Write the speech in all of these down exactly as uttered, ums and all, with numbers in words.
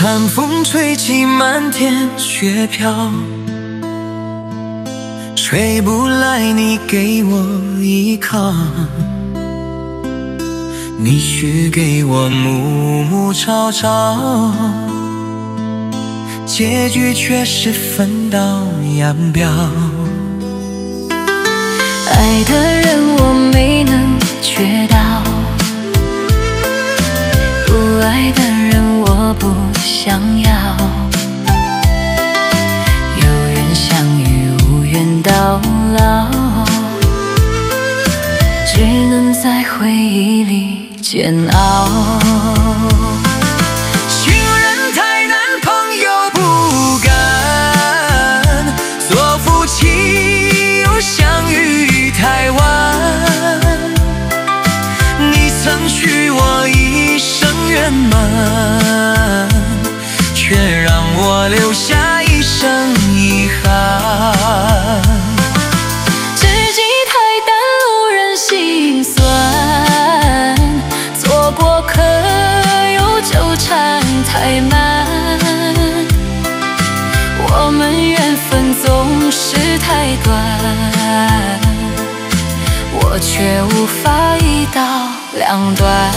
寒风吹起漫天雪飘，吹不来你给我依靠。你许给我暮暮朝朝，结局却是分道扬镳。 爱的人我没能缺到，不爱的人我不想要。有缘相遇，无缘到老，只能在回忆里煎熬。 情人太难，朋友不敢，做夫妻又相遇台湾。你曾许我一生圆满，却让我留下一生遗憾。 知己太淡，路人心酸，做过客又纠缠太满。我们缘分总是太短，我却无法一刀两断。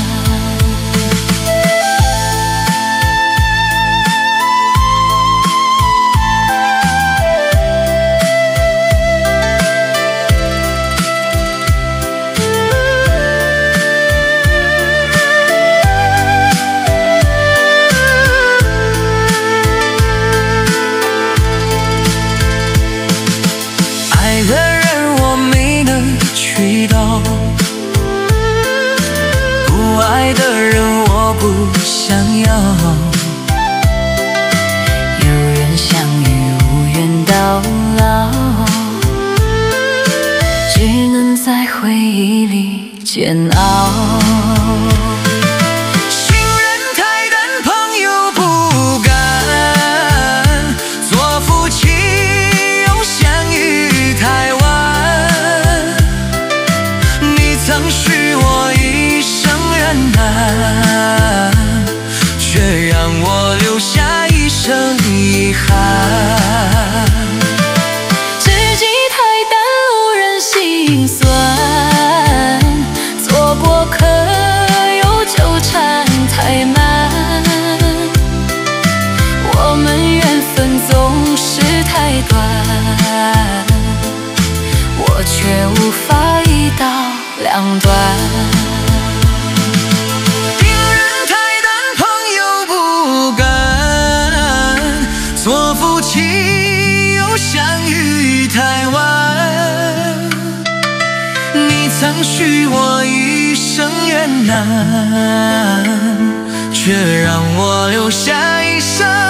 爱的人我没能娶到，不爱的人我不想要。 有缘相遇，无缘到老，只能在回忆里煎熬。 情人太淡，朋友不敢，做夫妻又相遇台湾。你曾许我一生圆满，却让我留下一生遗憾。 知己太淡，路人心酸，做过客又纠缠太满。我们缘分总是太短，我却无法一刀两断。 情人太淡，朋友不敢，做夫妻又相遇台湾。你曾许我一生圆满，却让我留下一生